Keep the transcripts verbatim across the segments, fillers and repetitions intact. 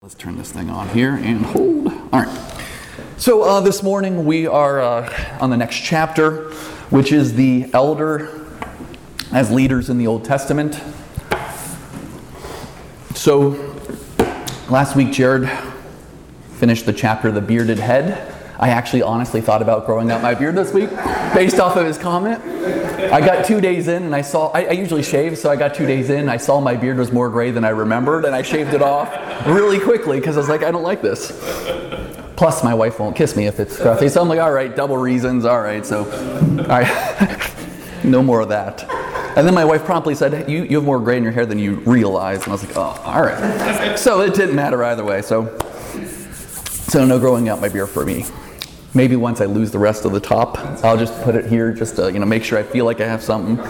Let's turn this thing on here and hold. All right. So uh, this morning we are uh, on the next chapter, which is the elder as leaders in the Old Testament. So last week Jared finished the chapter, The Bearded Head. I actually honestly thought about growing out my beard this week based off of his comment. I got two days in and I saw, I, I usually shave, so I got two days in, I saw my beard was more gray than I remembered, and I shaved it off really quickly because I was like, I don't like this. Plus my wife won't kiss me if it's scruffy, so I'm like, all right, double reasons, all right, so, all right, no more of that. And then my wife promptly said, you, you have more gray in your hair than you realize, and I was like, oh, all right. So it didn't matter either way, so, so no growing out my beard for me. Maybe once I lose the rest of the top, I'll just put it here just to, you know, make sure I feel like I have something.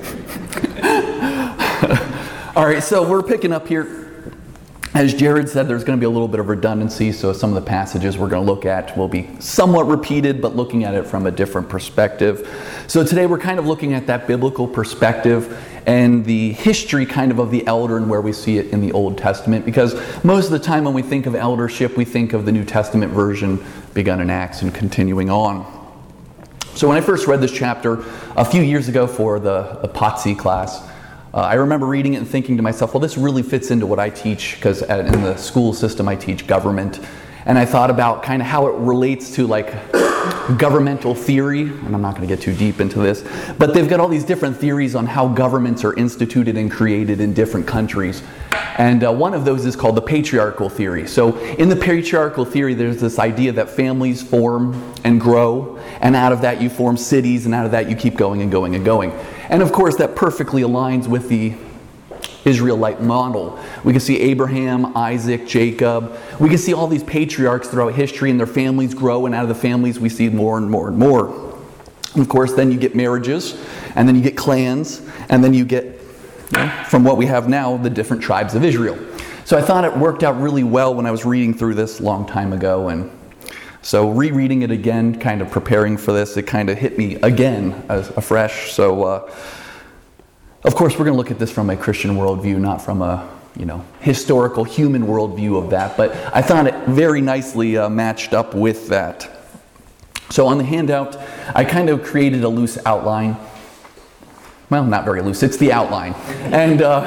All right, so we're picking up here. As Jared said, there's going to be a little bit of redundancy, so some of the passages we're going to look at will be somewhat repeated, but looking at it from a different perspective. So today we're kind of looking at that biblical perspective and the history kind of of the elder and where we see it in the Old Testament, because most of the time when we think of eldership, we think of the New Testament version begun in Acts and continuing on. So when I first read this chapter a few years ago for the, the P O T S I class, uh, I remember reading it and thinking to myself, well, this really fits into what I teach, because in the school system I teach government. And I thought about kind of how it relates to like governmental theory, and I'm not going to get too deep into this, but they've got all these different theories on how governments are instituted and created in different countries. And uh, one of those is called the patriarchal theory. So in the patriarchal theory, there's this idea that families form and grow, and out of that you form cities, and out of that you keep going and going and going. And of course that perfectly aligns with the Israelite model. We can see Abraham, Isaac, Jacob. We can see all these patriarchs throughout history, and their families grow, and out of the families we see more and more and more. And of course then you get marriages, and then you get clans, and then you get, you know, from what we have now, the different tribes of Israel. So I thought it worked out really well when I was reading through this a long time ago, and so rereading it again, kind of preparing for this, it kind of hit me again as afresh. So uh, of course we're going to look at this from a Christian worldview, not from a, you know, historical human worldview of that, but I thought it very nicely uh, matched up with that. So on the handout, I kind of created a loose outline. Well, not very loose, it's the outline. And uh,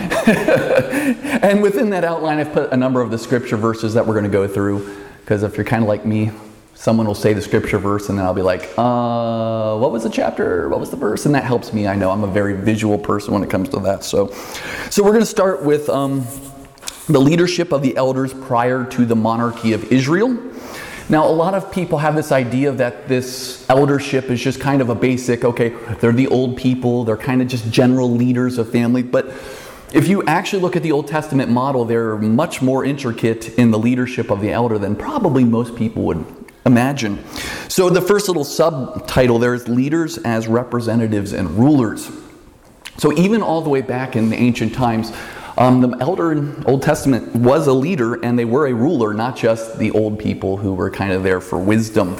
and within that outline, I've put a number of the scripture verses that we're going to go through, because if you're kind of like me, someone will say the scripture verse and then I'll be like, uh, what was the chapter? What was the verse? And that helps me. I know I'm a very visual person when it comes to that. So, so we're going to start with um, the leadership of the elders prior to the monarchy of Israel. Now, a lot of people have this idea that this eldership is just kind of a basic, okay, they're the old people, they're kind of just general leaders of family. But if you actually look at the Old Testament model, they're much more intricate in the leadership of the elder than probably most people would imagine. So the first little subtitle there is Leaders as Representatives and Rulers. So even all the way back in the ancient times, um, the elder in Old Testament was a leader, and they were a ruler, not just the old people who were kind of there for wisdom.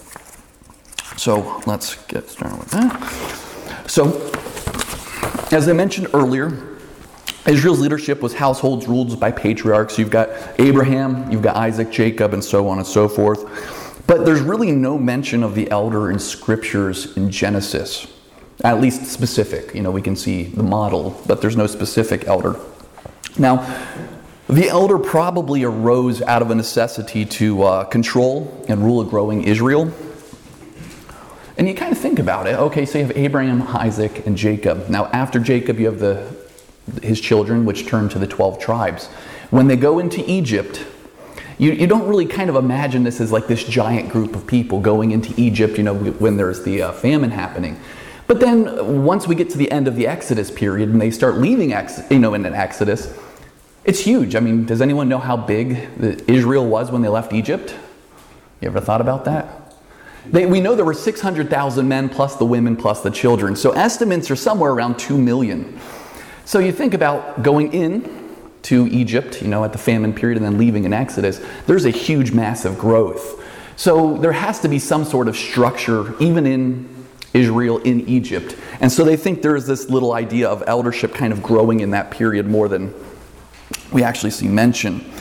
So let's get started with that. So as I mentioned earlier, Israel's leadership was households ruled by patriarchs. You've got Abraham, you've got Isaac, Jacob, and so on and so forth. But there's really no mention of the elder in scriptures in Genesis, at least specific. You know, we can see the model, but there's no specific elder. Now, the elder probably arose out of a necessity to uh, control and rule a growing Israel. And you kind of think about it. Okay, so you have Abraham, Isaac, and Jacob. Now, after Jacob, you have the his children, which turned to the twelve tribes. When they go into Egypt, you, you don't really kind of imagine this as like this giant group of people going into Egypt, you know, when there's the uh, famine happening. But then once we get to the end of the Exodus period and they start leaving, ex- you know, in an Exodus, it's huge. I mean, does anyone know how big the Israel was when they left Egypt? You ever thought about that? They, we know there were six hundred thousand men plus the women plus the children. So estimates are somewhere around two million. So you think about going in to Egypt, you know, at the famine period and then leaving in Exodus, there's a huge, massive growth. So there has to be some sort of structure, even in Israel, in Egypt. And so they think there's this little idea of eldership kind of growing in that period more than we actually see mention.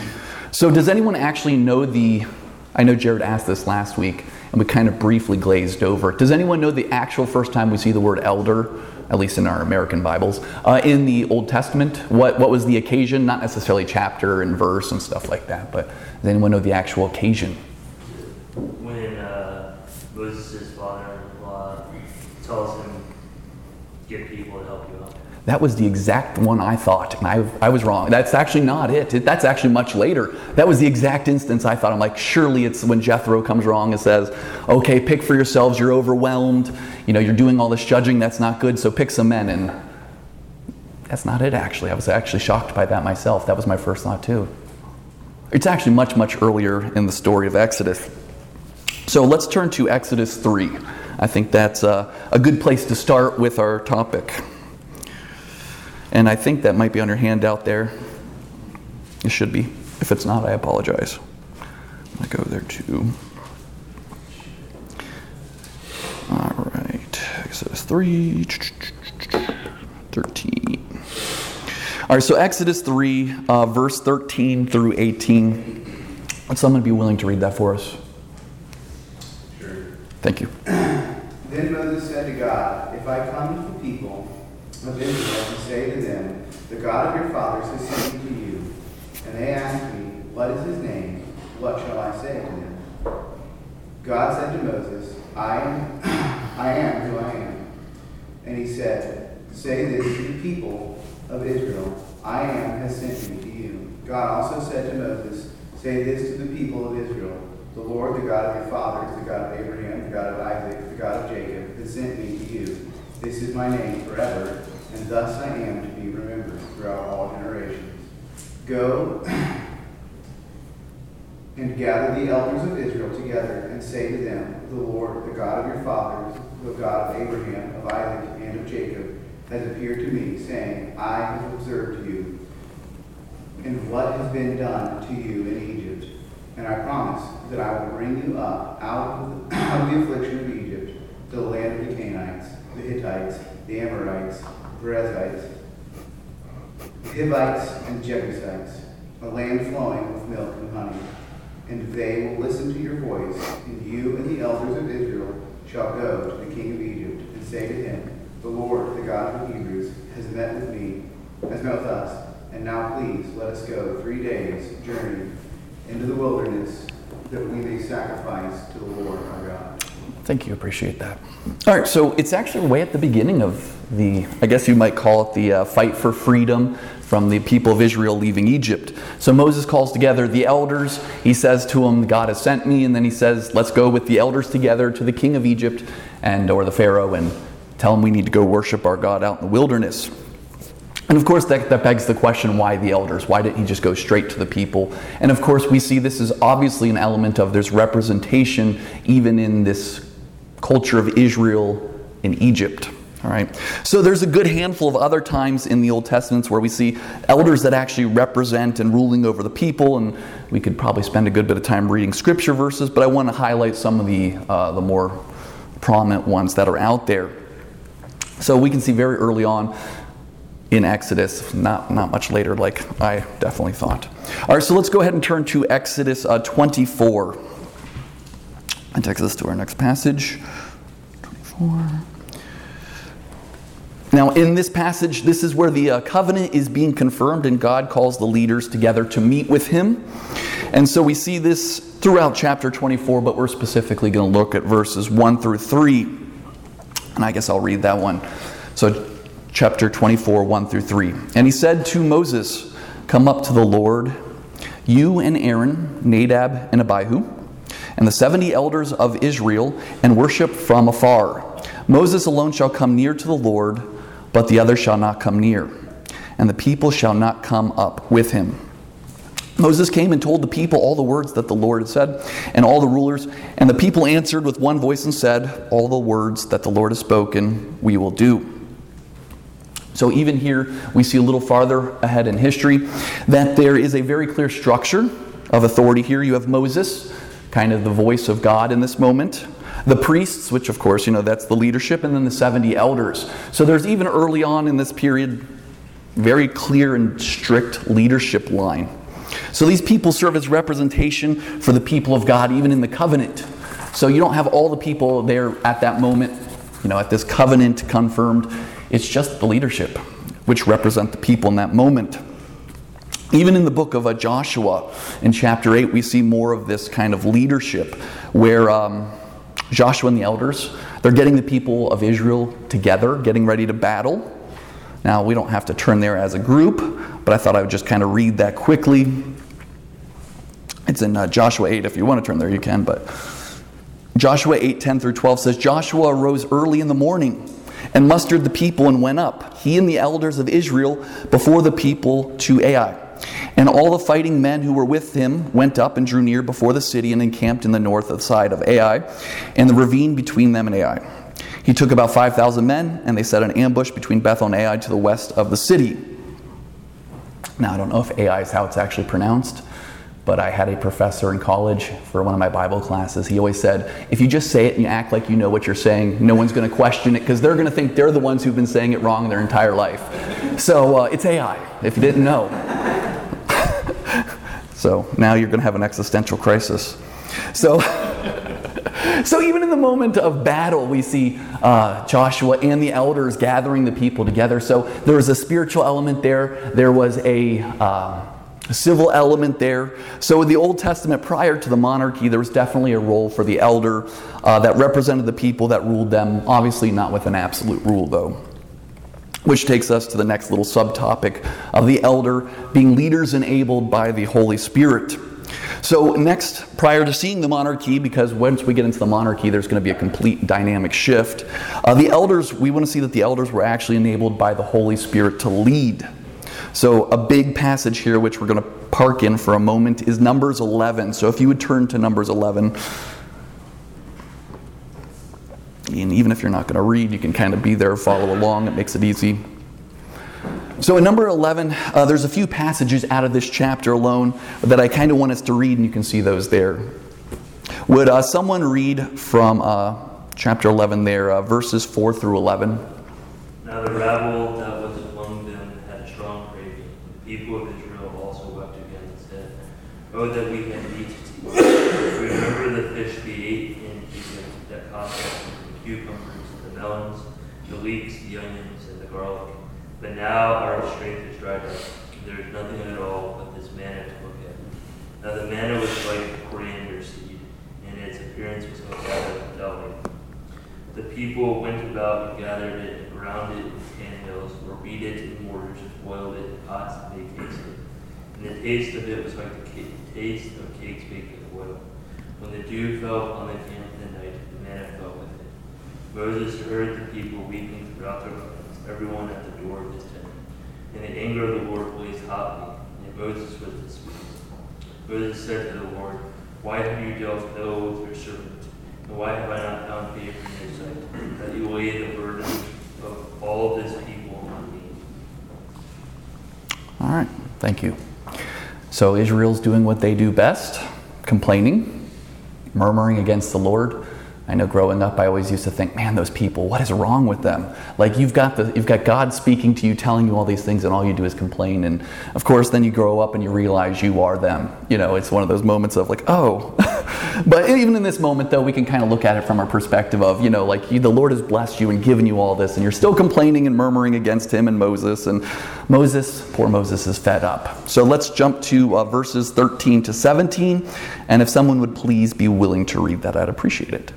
So does anyone actually know the, I know Jared asked this last week, and we kind of briefly glazed over it. Does anyone know the actual first time we see the word elder, at least in our American Bibles, uh, in the Old Testament? What what was the occasion? Not necessarily chapter and verse and stuff like that, but does anyone know the actual occasion? When uh, Moses' father-in-law tells him, get people to help you out. That was the exact one I thought, and I, I was wrong. That's actually not it. it. That's actually much later. That was the exact instance I thought. I'm like, surely it's when Jethro comes along and says, okay, pick for yourselves, you're overwhelmed, you know, you're doing all this judging, that's not good, so pick some men. And that's not it, actually. I was actually shocked by that myself. That was my first thought, too. It's actually much, much earlier in the story of Exodus. So let's turn to Exodus three. I think that's a, a good place to start with our topic. And I think that might be on your handout there. It should be. If it's not, I apologize. I go there too. All right. Exodus three, thirteen. All right, so Exodus three, uh, verse thirteen through eighteen. Would someone be willing to read that for us? Sure. Thank you. Then Moses said to God, if I come to the people of Israel and say to them, the God of your fathers has sent me to you, and they ask me, what is his name? What shall I say to them? God said to Moses, I am, I am who I am. And he said, say this to the people of Israel, I am has sent me to you. God also said to Moses, say this to the people of Israel, the Lord, the God of your fathers, the God of Abraham, the God of Isaac, the God of Jacob, has sent me to you. This is my name forever, and thus I am to be remembered throughout all generations. Go and gather the elders of Israel together and say to them, the Lord, the God of your fathers, the God of Abraham, of Isaac, and of Jacob, has appeared to me, saying, I have observed you, and what has been done to you in Egypt. And I promise that I will bring you up out of the, out of the affliction of Egypt to the land of the Canaanites, the Hittites, the Amorites, Perizzites, the Hivites, and Jebusites, a land flowing with milk and honey. And they will listen to your voice, and you and the elders of Israel shall go to the king of Egypt and say to him, the Lord, the God of the Hebrews, has met with me, has met with us, and now please let us go three days' journey into the wilderness, that we may sacrifice to the Lord our God. Thank you, appreciate that. All right, so it's actually way at the beginning of the, I guess you might call it the uh, fight for freedom from the people of Israel leaving Egypt. So Moses calls together the elders. He says to them, God has sent me, and then he says, let's go with the elders together to the king of Egypt and or the Pharaoh and tell him we need to go worship our God out in the wilderness. And of course, that, that begs the question, why the elders? Why didn't he just go straight to the people? And of course, we see this is obviously an element of there's representation even in this culture of Israel in Egypt. All right. So there's a good handful of other times in the Old Testament where we see elders that actually represent and ruling over the people, and we could probably spend a good bit of time reading scripture verses, but I want to highlight some of the uh, the more prominent ones that are out there. So we can see very early on in Exodus, not, not much later like I definitely thought. All right, so let's go ahead and turn to Exodus uh, twenty-four. And takes us to our next passage. twenty-four. Now, in this passage, this is where the uh, covenant is being confirmed, and God calls the leaders together to meet with him. And so we see this throughout chapter twenty-four, but we're specifically going to look at verses one through three. And I guess I'll read that one. So, chapter twenty-four, one through three. And he said to Moses, come up to the Lord, you and Aaron, Nadab and Abihu, and the seventy elders of Israel, and worship from afar. Moses alone shall come near to the Lord, but the others shall not come near, and the people shall not come up with him. Moses came and told the people all the words that the Lord had said, and all the rulers, and the people answered with one voice and said, all the words that the Lord has spoken, we will do. So even here, we see a little farther ahead in history that there is a very clear structure of authority here. You have Moses, kind of the voice of God in this moment. The priests, which of course, you know, that's the leadership, and then the seventy elders. So there's even early on in this period, very clear and strict leadership line. So these people serve as representation for the people of God, even in the covenant. So you don't have all the people there at that moment, you know, at this covenant confirmed. It's just the leadership, which represent the people in that moment. Even in the book of uh, Joshua, in chapter eight, we see more of this kind of leadership, where um, Joshua and the elders, they're getting the people of Israel together, getting ready to battle. Now, we don't have to turn there as a group, but I thought I would just kind of read that quickly. It's in uh, Joshua eight. If you want to turn there, you can. But Joshua eight, ten through twelve says, Joshua arose early in the morning and mustered the people and went up, he and the elders of Israel, before the people to Ai. And all the fighting men who were with him went up and drew near before the city and encamped in the north side of Ai, and the ravine between them and Ai. He took about five thousand men, and they set an ambush between Bethel and Ai to the west of the city. Now, I don't know if Ai is how it's actually pronounced, but I had a professor in college for one of my Bible classes. He always said, if you just say it and you act like you know what you're saying, no one's going to question it, because they're going to think they're the ones who've been saying it wrong their entire life. So uh, it's Ai, if you didn't know. So now you're going to have an existential crisis. So, so even in the moment of battle, we see uh, Joshua and the elders gathering the people together. So there was a spiritual element there. There was a uh, civil element there. So in the Old Testament, prior to the monarchy, there was definitely a role for the elder uh, that represented the people that ruled them. Obviously not with an absolute rule, though. Which takes us to the next little subtopic of the elder being leaders enabled by the Holy Spirit. So next, prior to seeing the monarchy, because once we get into the monarchy, there's going to be a complete dynamic shift. Uh, the elders, we want to see that the elders were actually enabled by the Holy Spirit to lead. So a big passage here, which we're going to park in for a moment, is Numbers eleven. So if you would turn to Numbers eleven. And even if you're not going to read, you can kind of be there, follow along. It makes it easy. So in number eleven, uh, there's a few passages out of this chapter alone that I kind of want us to read, and you can see those there. Would uh, someone read from uh, chapter eleven there, uh, verses four through eleven? Now the rabble that was among them had a strong craving. The people of Israel also wept again and said, Oh, that we had meat to eat. Remember the fish we ate in Egypt that cost us the cucumbers, the melons, the leeks, the onions, and the garlic. But now our strength is dried up. There is nothing at all but this manna to look at. Now the manna was like coriander seed, and its appearance was like that of deli. The people went about and gathered it, and ground it in handmills, or beat it in mortars, and boiled it in pots, and they tasted it. And the taste of it was like the cake, taste of cakes baked in oil. When the dew fell on the camp in the night, the manna fell with it. Moses heard the people weeping throughout their lands, everyone at the door of his tent. And the anger of the Lord blazed hotly, and Moses was displeased. Moses said to the Lord, Why have you dealt ill with your servant? And why have I not found favor in your sight, that you lay the burden of all this people on me? All right, thank you. So Israel's doing what they do best, complaining, murmuring against the Lord. I know growing up, I always used to think, man, those people, what is wrong with them? Like you've got the, you've got God speaking to you, telling you all these things, and all you do is complain. And of course, then you grow up and you realize you are them. You know, it's one of those moments of like, oh. But even in this moment, though, we can kind of look at it from our perspective of, you know, like you, the Lord has blessed you and given you all this, and you're still complaining and murmuring against him and Moses. And Moses, poor Moses, is fed up. So let's jump to uh, verses thirteen to seventeen. And if someone would please be willing to read that, I'd appreciate it.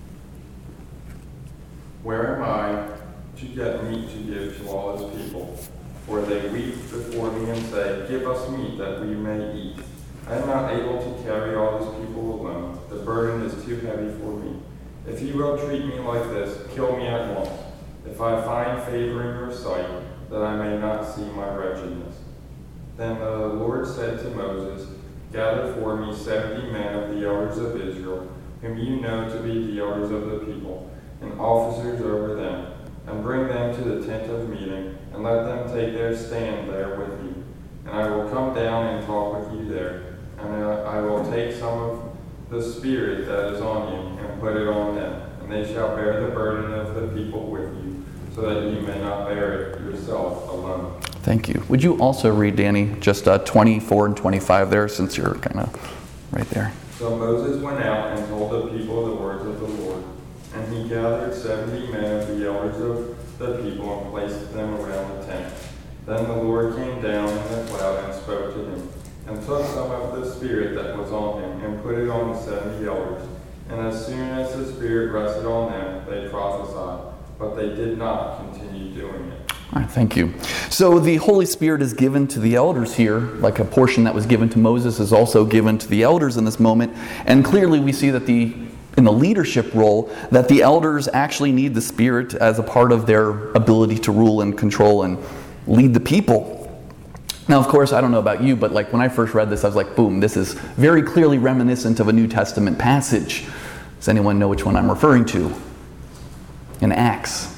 Where am I to get meat to give to all his people? For they weep before me and say, Give us meat that we may eat. I am not able to carry all his people alone. The burden is too heavy for me. If you will treat me like this, kill me at once. If I find favor in your sight, that I may not see my wretchedness. Then the Lord said to Moses, Gather for me seventy men of the elders of Israel, whom you know to be the elders of the people, and officers over them, and bring them to the tent of meeting, and let them take their stand there with you. And I will come down and talk with you there, and I will take some of the Spirit that is on you, and put it on them, and they shall bear the burden of the people with you, so that you may not bear it yourself alone. Thank you. Would you also read, Danny, just uh, twenty-four and twenty-five there, since you're kind of right there? So Moses went out and told the people the words of the Lord. And he gathered seventy men of the elders of the people and placed them around the tent. Then the Lord came down in the cloud and spoke to him, and took some of the Spirit that was on him, and put it on the seventy elders. And as soon as the Spirit rested on them, they prophesied, but they did not continue doing it. All right, thank you. So the Holy Spirit is given to the elders here, like a portion that was given to Moses is also given to the elders in this moment. And clearly we see that the in the leadership role, that the elders actually need the Spirit as a part of their ability to rule and control and lead the people. Now, of course, I don't know about you, but like when I first read this, I was like, boom, this is very clearly reminiscent of a New Testament passage. Does anyone know which one I'm referring to? In Acts.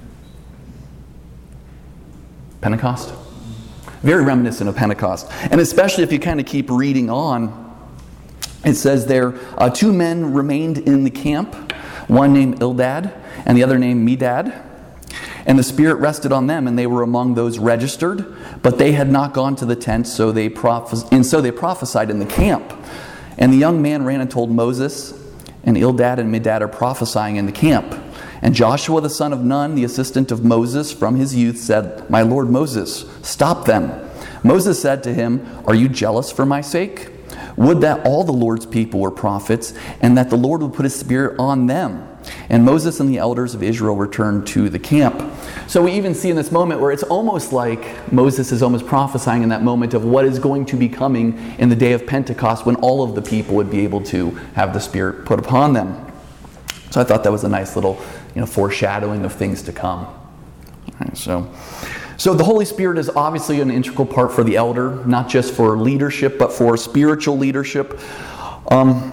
Pentecost? Very reminiscent of Pentecost. And especially if you kind of keep reading on, it says there, uh, two men remained in the camp, one named Eldad and the other named Medad. And the Spirit rested on them, and they were among those registered, but they had not gone to the tent, so they prophes- and so they prophesied in the camp. And the young man ran and told Moses, and Eldad and Medad are prophesying in the camp. And Joshua the son of Nun, the assistant of Moses from his youth, said, "My lord Moses, stop them." Moses said to him, "Are you jealous for my sake? Would that all the Lord's people were prophets, and that the Lord would put his Spirit on them." And Moses and the elders of Israel returned to the camp. So we even see in this moment where it's almost like Moses is almost prophesying in that moment of what is going to be coming in the day of Pentecost, when all of the people would be able to have the Spirit put upon them. So I thought that was a nice little, you know, foreshadowing of things to come. All right, so, so the Holy Spirit is obviously an integral part for the elder, not just for leadership, but for spiritual leadership. Um,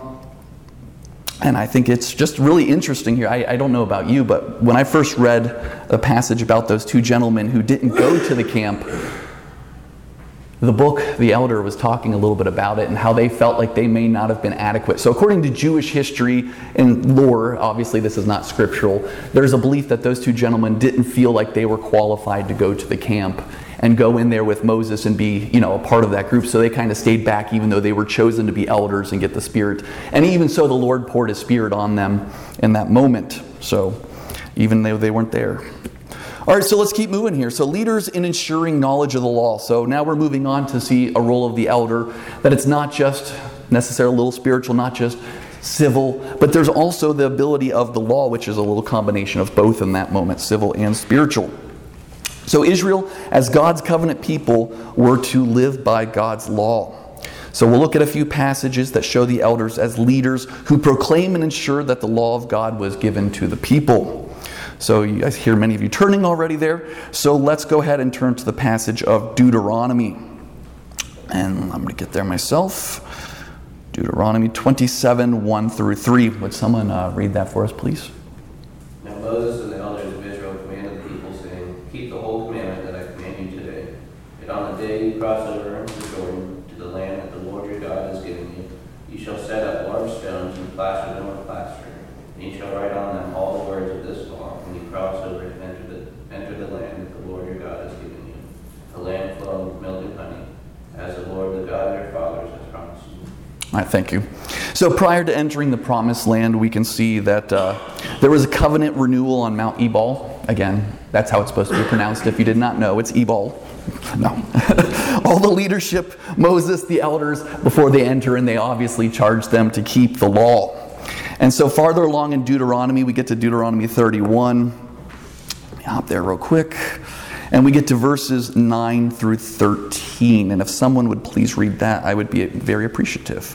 And I think it's just really interesting here. I, I don't know about you, but when I first read a passage about those two gentlemen who didn't go to the camp, the book, the elder, was talking a little bit about it and how they felt like they may not have been adequate. So according to Jewish history and lore, obviously this is not scriptural, there's a belief that those two gentlemen didn't feel like they were qualified to go to the camp and go in there with Moses and be, you know, a part of that group. So they kind of stayed back, even though they were chosen to be elders and get the Spirit. And even so, the Lord poured his Spirit on them in that moment. So even though they weren't there. All right, so let's keep moving here. So leaders in ensuring knowledge of the law. So now we're moving on to see a role of the elder, that it's not just necessarily a little spiritual, not just civil, but there's also the ability of the law, which is a little combination of both in that moment, civil and spiritual. So Israel, as God's covenant people, were to live by God's law. So we'll look at a few passages that show the elders as leaders who proclaim and ensure that the law of God was given to the people. So you guys hear many of you turning already there. So let's go ahead and turn to the passage of Deuteronomy. And I'm going to get there myself. Deuteronomy twenty-seven, one through three. Would someone uh, read that for us, please? Now Moses and the elders of Israel commanded the people, saying, "Keep the whole commandment that I command you today. That on the day you cross over the Jordan to the land that the Lord your God has given you, you shall set up large stones and plaster them with plaster. And you shall write on them all the words of this law when you cross over and enter the, enter the land that the Lord your God has given you, a land flowing with milk and honey, as the Lord, the God of your fathers, has promised you." All right, thank you. So prior to entering the promised land, we can see that uh, there was a covenant renewal on Mount Ebal. Again, that's how it's supposed to be pronounced. If you did not know, it's Ebal. No. All the leadership, Moses, the elders, before they enter, and they obviously charge them to keep the law. And so farther along in Deuteronomy, we get to Deuteronomy thirty-one. Let me hop there real quick. And we get to verses nine through thirteen. And if someone would please read that, I would be very appreciative.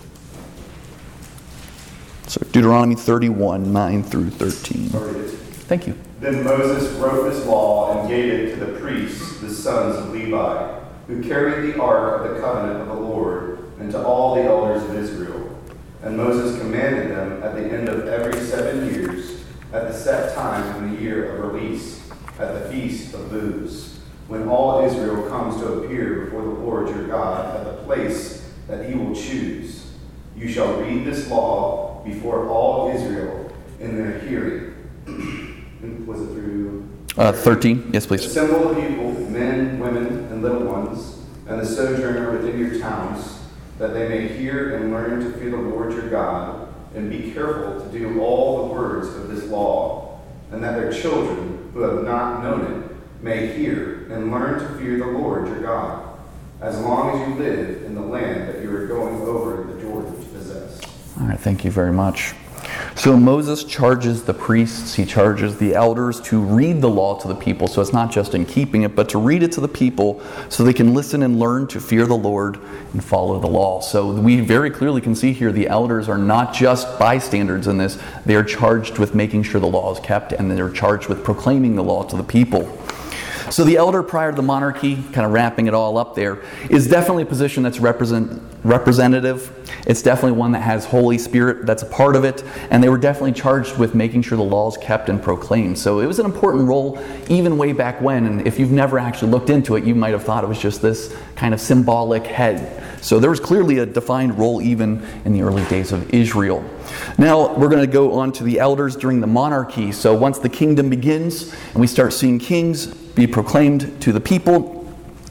So Deuteronomy thirty-one, nine through thirteen. Thank you. Then Moses wrote this law and gave it to the priests, the sons of Levi, who carried the ark of the covenant of the Lord, and to all the elders of Israel. And Moses commanded them at the end of every seven years, at the set time in the year of release, at the feast of booths, when all Israel comes to appear before the Lord your God at the place that he will choose. You shall read this law before all Israel in their hearing. Was it through? Uh, thirteen. Yes, please. Assemble the people, men, women, and little ones, and the sojourner within your towns, that they may hear and learn to fear the Lord your God, and be careful to do all the words of this law, and that their children, who have not known it, may hear and learn to fear the Lord your God, as long as you live in the land that you are going over the Jordan to possess. All right, thank you very much. So Moses charges the priests, he charges the elders to read the law to the people. So it's not just in keeping it, but to read it to the people so they can listen and learn to fear the Lord and follow the law. So we very clearly can see here the elders are not just bystanders in this. They are charged with making sure the law is kept, and they're charged with proclaiming the law to the people. So the elder prior to the monarchy, kind of wrapping it all up there, is definitely a position that's represent, representative. It's definitely one that has Holy Spirit that's a part of it, and they were definitely charged with making sure the law is kept and proclaimed. So it was an important role even way back when, and if you've never actually looked into it, you might have thought it was just this kind of symbolic head. So there was clearly a defined role even in the early days of Israel. Now we're going to go on to the elders during the monarchy. So once the kingdom begins and we start seeing kings be proclaimed to the people,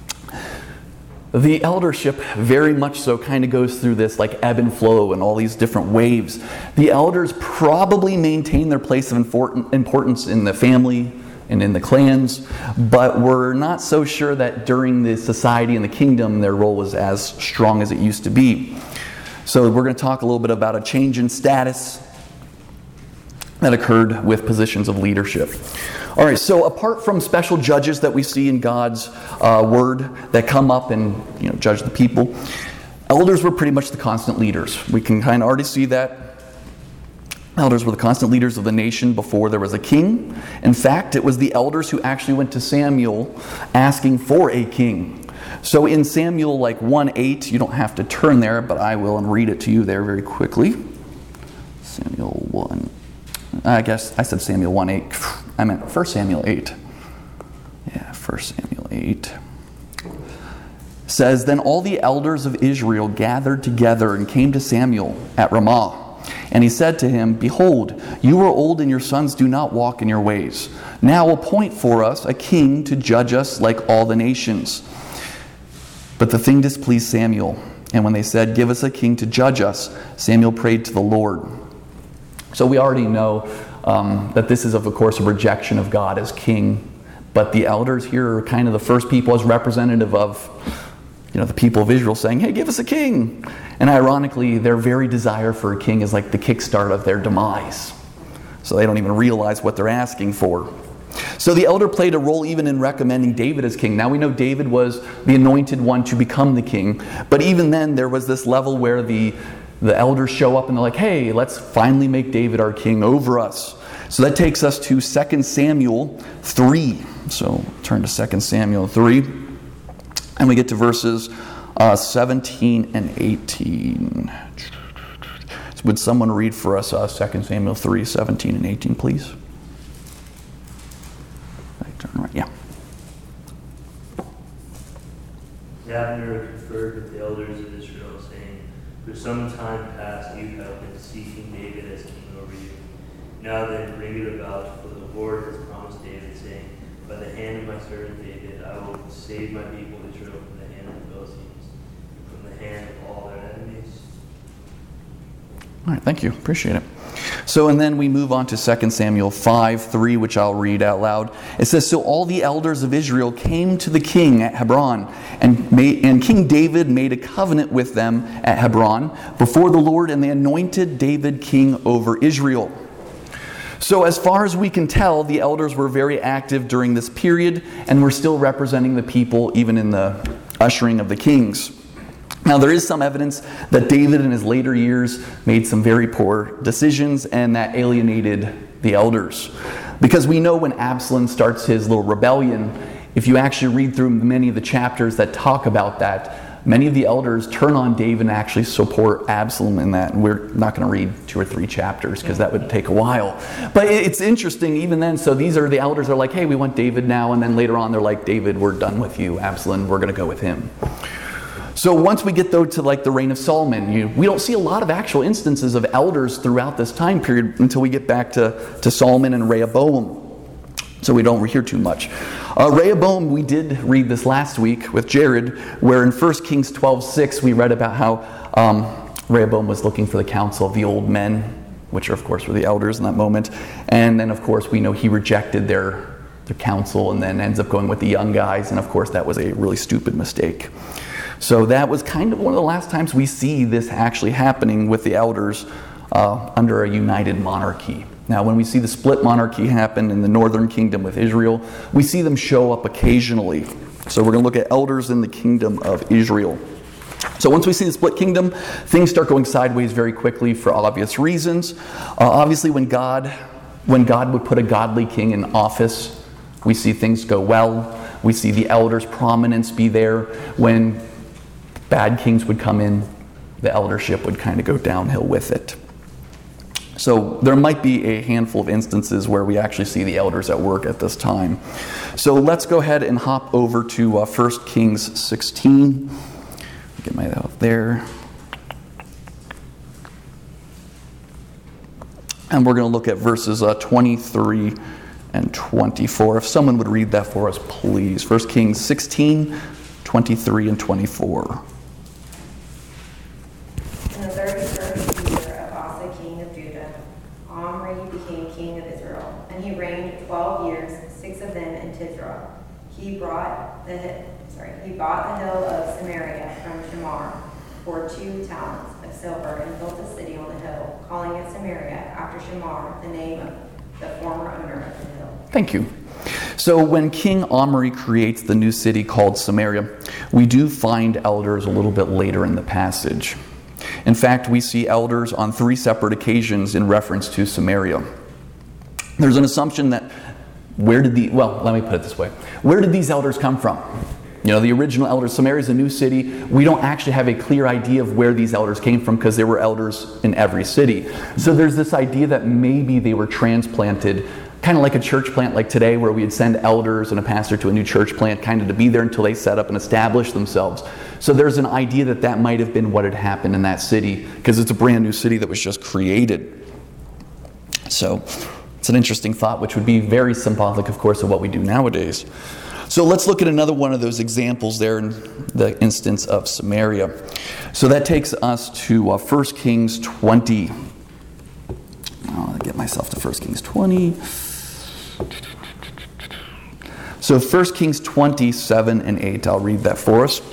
the eldership very much so kind of goes through this like ebb and flow and all these different waves. The elders probably maintain their place of importance in the family and in the clans, but we're not so sure that during the society and the kingdom their role was as strong as it used to be. So we're going to talk a little bit about a change in status that occurred with positions of leadership. All right, so apart from special judges that we see in God's uh, word that come up and you know judge the people, elders were pretty much the constant leaders. We can kind of already see that. Elders were the constant leaders of the nation before there was a king. In fact, it was the elders who actually went to Samuel asking for a king. So in Samuel like one eight, you don't have to turn there, but I will and read it to you there very quickly. Samuel one. I guess I said Samuel one eight. I meant First Samuel eight. Yeah, First Samuel eight. Says, then all the elders of Israel gathered together and came to Samuel at Ramah. And he said to him, behold, you are old and your sons do not walk in your ways. Now appoint for us a king to judge us like all the nations. But the thing displeased Samuel. And when they said, give us a king to judge us, Samuel prayed to the Lord. So we already know um, that this is, of course, a rejection of God as king. But the elders here are kind of the first people as representative of you know, the people of Israel saying, hey, give us a king. And ironically, their very desire for a king is like the kickstart of their demise. So they don't even realize what they're asking for. So the elder played a role even in recommending David as king. Now we know David was the anointed one to become the king. But even then, there was this level where the, the elders show up and they're like, hey, let's finally make David our king over us. So that takes us to Second Samuel three. So turn to Second Samuel three. And we get to verses uh, seventeen and eighteen. So would someone read for us uh, Second Samuel three, seventeen and eighteen, please? Right, turn right, yeah. Abner conferred with the elders of Israel, saying, for some time past you have been seeking David as king over you. Now then, bring it about, for the Lord has promised David, saying, by the hand of my servant David, I will save my people Israel from the hand of the Philistines, and from the hand of all their enemies. All right, thank you. Appreciate it. So, and then we move on to Second Samuel five, three, which I'll read out loud. It says, so all the elders of Israel came to the king at Hebron, and, made, and King David made a covenant with them at Hebron before the Lord, and they anointed David king over Israel. So as far as we can tell, the elders were very active during this period and were still representing the people even in the ushering of the kings. Now there is some evidence that David in his later years made some very poor decisions and that alienated the elders. Because we know when Absalom starts his little rebellion, if you actually read through many of the chapters that talk about that, many of the elders turn on David and actually support Absalom in that. And we're not going to read two or three chapters because that would take a while. But it's interesting even then. So these are the elders are like, hey, we want David now. And then later on they're like, David, we're done with you. Absalom, we're going to go with him. So once we get though to like the reign of Solomon, you, we don't see a lot of actual instances of elders throughout this time period until we get back to, to Solomon and Rehoboam. so we don't hear too much. Uh, Rehoboam, we did read this last week with Jared, where in First Kings twelve six we read about how um, Rehoboam was looking for the counsel of the old men, which are, of course, were the elders in that moment. And then, of course, we know he rejected their, their counsel and then ends up going with the young guys. And, of course, that was a really stupid mistake. So that was kind of one of the last times we see this actually happening with the elders uh, under a united monarchy. Now, when we see the split monarchy happen in the northern kingdom with Israel, we see them show up occasionally. So we're going to look at elders in the kingdom of Israel. So once we see the split kingdom, things start going sideways very quickly for obvious reasons. Uh, obviously, when God, when God would put a godly king in office, we see things go well. We see the elders' prominence be there. When bad kings would come in, the eldership would kind of go downhill with it. So there might be a handful of instances where we actually see the elders at work at this time. So let's go ahead and hop over to uh, First Kings sixteen. Get my out there. And we're going to look at verses uh, twenty-three and twenty-four. If someone would read that for us, please. First Kings sixteen, twenty-three and twenty-four. In the thirty-first year of Asa, king of Judah, Omri became king of Israel, and he reigned twelve years, six of them in Tisra. He brought the sorry, he bought the hill of Samaria from Shamar for two talents of silver and built a city on the hill, calling it Samaria after Shamar, the name of the former owner of the hill. Thank you. So when King Omri creates the new city called Samaria, we do find elders a little bit later in the passage. In fact, we see elders on three separate occasions in reference to Samaria. There's an assumption that where did the, well, let me put it this way. Where did these elders come from? You know, the original elders, Samaria is a new city. We don't actually have a clear idea of where these elders came from because there were elders in every city. So there's this idea that maybe they were transplanted, kind of like a church plant like today where we'd send elders and a pastor to a new church plant kind of to be there until they set up and establish themselves. So there's an idea that that might have been what had happened in that city because it's a brand new city that was just created. So it's an interesting thought, which would be very symbolic, of course, of what we do nowadays. So let's look at another one of those examples there in the instance of Samaria. So that takes us to uh, First Kings twenty. I'll get myself to First Kings twenty. So First Kings twenty, seven and eight. I'll read that for us.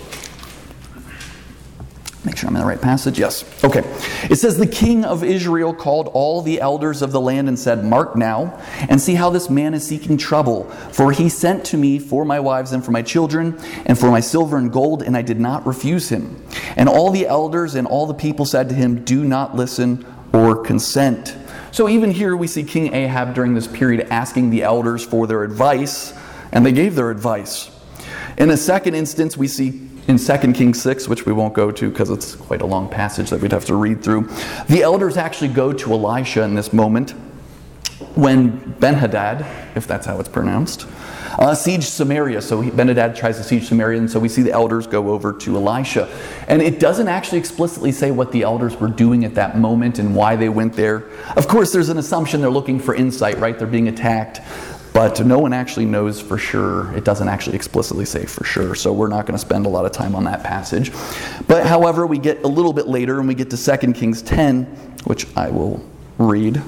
Make sure I'm in the right passage. Yes. Okay. It says, the king of Israel called all the elders of the land and said, mark now, and see how this man is seeking trouble. For he sent to me for my wives and for my children, and for my silver and gold, and I did not refuse him. And all the elders and all the people said to him, do not listen or consent. So even here we see King Ahab during this period asking the elders for their advice, and they gave their advice. In a second instance, we see in Second Kings six, which we won't go to because it's quite a long passage that we'd have to read through, the elders actually go to Elisha in this moment when Ben-Hadad, if that's how it's pronounced, uh, sieged Samaria. So he, Ben-Hadad tries to siege Samaria, and so we see the elders go over to Elisha. And it doesn't actually explicitly say what the elders were doing at that moment and why they went there. Of course, there's an assumption they're looking for insight, right? They're being attacked. But no one actually knows for sure. It doesn't actually explicitly say for sure. So we're not going to spend a lot of time on that passage. But however, we get a little bit later and we get to Second Kings ten, which I will read.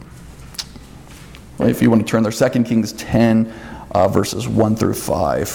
If you want to turn there, Second Kings ten, uh, verses one through five.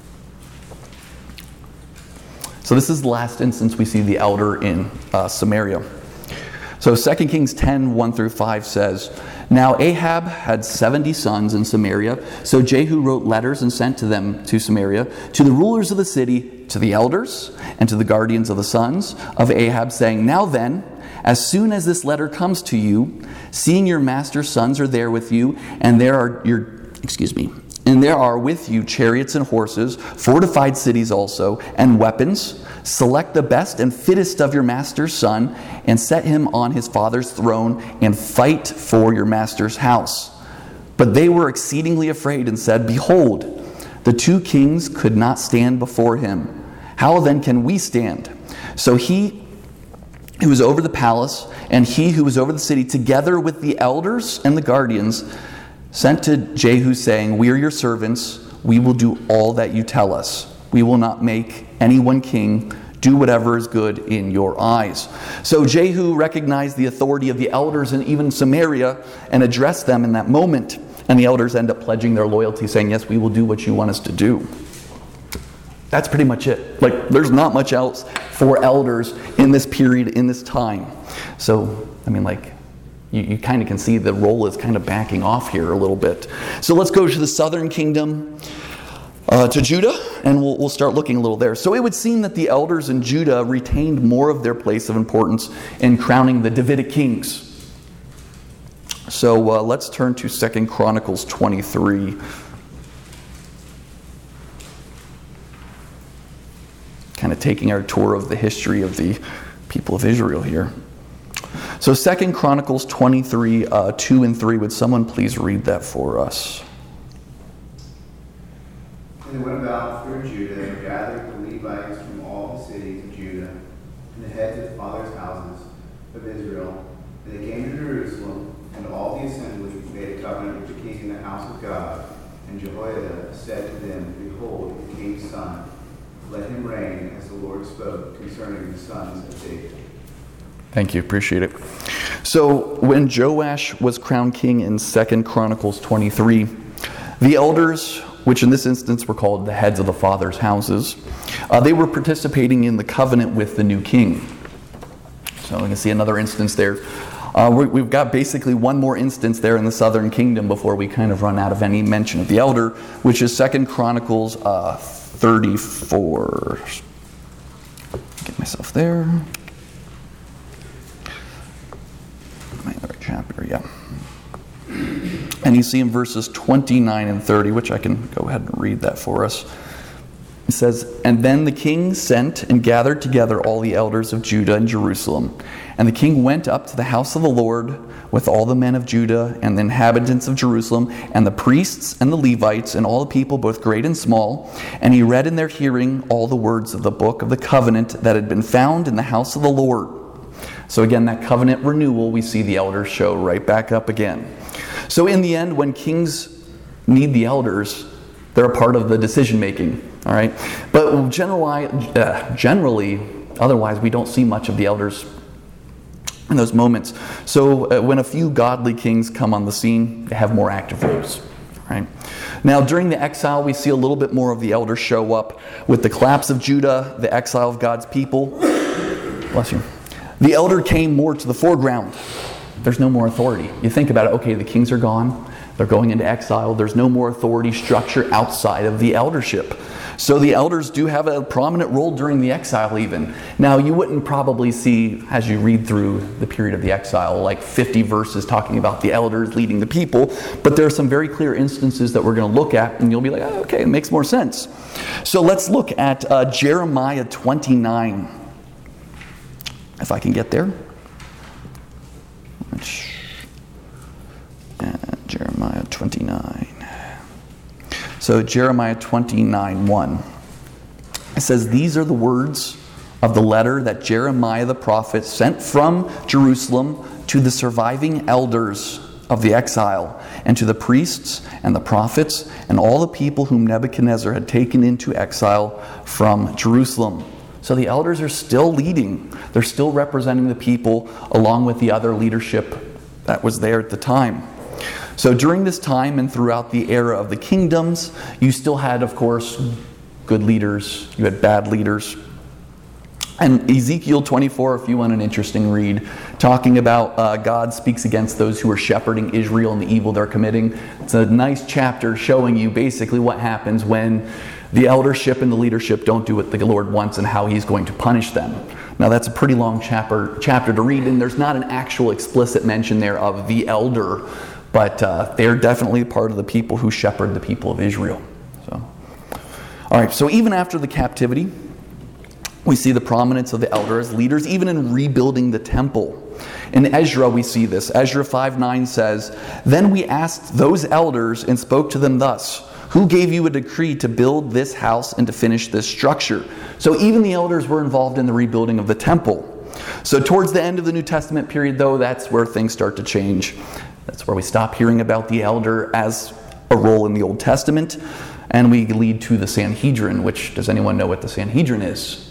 So this is the last instance we see the elder in uh, Samaria. So Second Kings ten, one through five says, now Ahab had seventy sons in Samaria, so Jehu wrote letters and sent to them to Samaria, to the rulers of the city, to the elders, and to the guardians of the sons of Ahab, saying, now then, as soon as this letter comes to you, seeing your master's sons are there with you, and there are your, excuse me, and there are with you chariots and horses, fortified cities also, and weapons. Select the best and fittest of your master's son, and set him on his father's throne, and fight for your master's house. But they were exceedingly afraid and said, behold, the two kings could not stand before him. How then can we stand? So he who was over the palace and he who was over the city, together with the elders and the guardians, sent to Jehu saying, "We are your servants. We will do all that you tell us. We will not make anyone king. Do whatever is good in your eyes." So Jehu recognized the authority of the elders in even Samaria and addressed them in that moment. And the elders end up pledging their loyalty, saying, "Yes, we will do what you want us to do." That's pretty much it. Like, there's not much else for elders in this period, in this time. So, I mean, like, you, you kind of can see the role is kind of backing off here a little bit. So let's go to the southern kingdom, uh, to Judah, and we'll, we'll start looking a little there. So it would seem that the elders in Judah retained more of their place of importance in crowning the Davidic kings. So uh, let's turn to Second Chronicles twenty-three. Kind of taking our tour of the history of the people of Israel here. So Second Chronicles twenty-three, uh, two and three. Would someone please read that for us? And they went about through Judah and gathered the Levites from all the cities of Judah and the heads of the fathers' houses of Israel. And they came to Jerusalem, and all the assembly made a covenant with the king in the house of God. And Jehoiada said to them, "Behold, the king's son. Let him reign as the Lord spoke concerning the sons of David." Thank you, appreciate it. So when Joash was crowned king in Second Chronicles twenty-three, the elders, which in this instance were called the heads of the fathers' houses, uh, they were participating in the covenant with the new king. So we can see another instance there. Uh, we, we've got basically one more instance there in the southern kingdom before we kind of run out of any mention of the elder, which is Second Chronicles uh, thirty-four. Get myself there. My other chapter, yeah. And you see in verses twenty-nine and thirty, which I can go ahead and read that for us. It says, "And then the king sent and gathered together all the elders of Judah and Jerusalem. And the king went up to the house of the Lord with all the men of Judah and the inhabitants of Jerusalem and the priests and the Levites and all the people, both great and small. And he read in their hearing all the words of the book of the covenant that had been found in the house of the Lord." So again, that covenant renewal, we see the elders show right back up again. So in the end, when kings need the elders, they're a part of the decision making. All right, but generally, uh, generally, otherwise, we don't see much of the elders in those moments. So uh, when a few godly kings come on the scene, they have more active roles. Right. Now, during the exile, we see a little bit more of the elders show up with the collapse of Judah, the exile of God's people. Bless you. The elder came more to the foreground. There's no more authority. You think about it. Okay, the kings are gone. They're going into exile. There's no more authority structure outside of the eldership. So the elders do have a prominent role during the exile even. Now, you wouldn't probably see, as you read through the period of the exile, like fifty verses talking about the elders leading the people, but there are some very clear instances that we're going to look at, and you'll be like, oh, okay, it makes more sense. So let's look at uh, Jeremiah twenty-nine. If I can get there. Uh, Jeremiah twenty-nine. So Jeremiah twenty-nine, one. It says, "These are the words of the letter that Jeremiah the prophet sent from Jerusalem to the surviving elders of the exile, and to the priests and the prophets and all the people whom Nebuchadnezzar had taken into exile from Jerusalem." So the elders are still leading. They're still representing the people along with the other leadership that was there at the time. So during this time and throughout the era of the kingdoms, you still had, of course, good leaders. You had bad leaders. And Ezekiel twenty-four, if you want an interesting read, talking about uh, God speaks against those who are shepherding Israel and the evil they're committing. It's a nice chapter showing you basically what happens when the eldership and the leadership don't do what the Lord wants and how He's going to punish them. Now that's a pretty long chapter, chapter to read, and there's not an actual explicit mention there of the elder, but uh, they're definitely part of the people who shepherd the people of Israel. So, all right, so even after the captivity, we see the prominence of the elder as leaders, even in rebuilding the temple. In Ezra, we see this. Ezra five nine says, "Then we asked those elders and spoke to them thus, 'Who gave you a decree to build this house and to finish this structure?'" So even the elders were involved in the rebuilding of the temple. So towards the end of the New Testament period, though, that's where things start to change. That's where we stop hearing about the elder as a role in the Old Testament, and we lead to the Sanhedrin, which, does anyone know what the Sanhedrin is?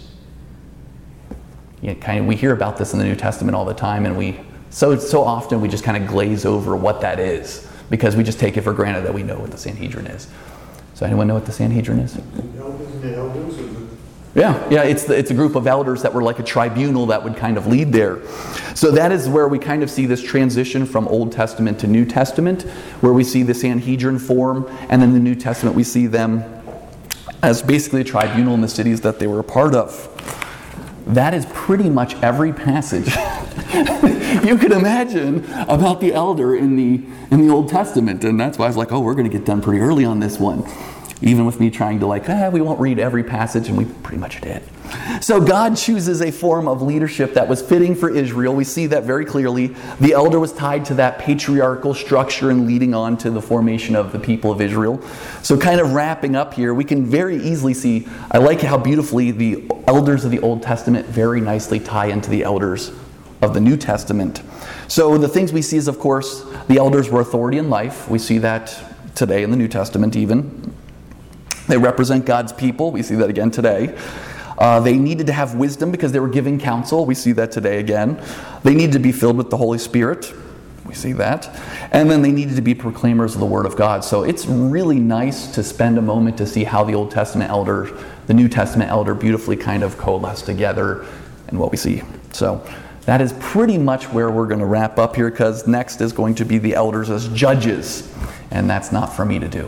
Yeah, kind of, we hear about this in the New Testament all the time, and we so so often we just kind of glaze over what that is because we just take it for granted that we know what the Sanhedrin is. So anyone know what the Sanhedrin is? The elders, or the Yeah, yeah, it's the, it's a group of elders that were like a tribunal that would kind of lead there. So that is where we kind of see this transition from Old Testament to New Testament, where we see the Sanhedrin form, and then in the New Testament we see them as basically a tribunal in the cities that they were a part of. That is pretty much every passage you could imagine about the elder in the in the Old Testament, and that's why I was like, oh, we're going to get done pretty early on this one. Even with me trying to like, ah, we won't read every passage, and we pretty much did. So God chooses a form of leadership that was fitting for Israel. We see that very clearly. The elder was tied to that patriarchal structure and leading on to the formation of the people of Israel. So kind of wrapping up here, we can very easily see, I like how beautifully the elders of the Old Testament very nicely tie into the elders of the New Testament. So the things we see is, of course, the elders were authority in life. We see that today in the New Testament even. They represent God's people. We see that again today. Uh, they needed to have wisdom because they were giving counsel. We see that today again. They needed to be filled with the Holy Spirit. We see that. And then they needed to be proclaimers of the Word of God. So it's really nice to spend a moment to see how the Old Testament elder, the New Testament elder beautifully kind of coalesce together and what we see. So that is pretty much where we're going to wrap up here, because next is going to be the elders as judges. And that's not for me to do.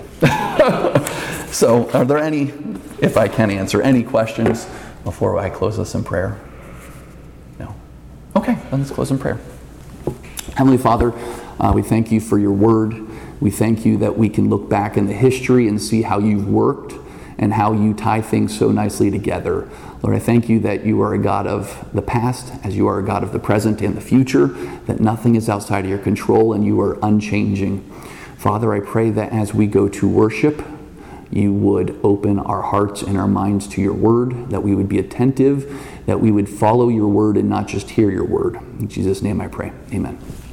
So are there any, if I can answer, any questions before I close this in prayer? No? Okay, then let's close in prayer. Heavenly Father, uh, we thank you for your word. We thank you that we can look back in the history and see how you've worked and how you tie things so nicely together. Lord, I thank you that you are a God of the past as you are a God of the present and the future, that nothing is outside of your control and you are unchanging. Father, I pray that as we go to worship, you would open our hearts and our minds to your word, that we would be attentive, that we would follow your word and not just hear your word. In Jesus' name I pray. Amen.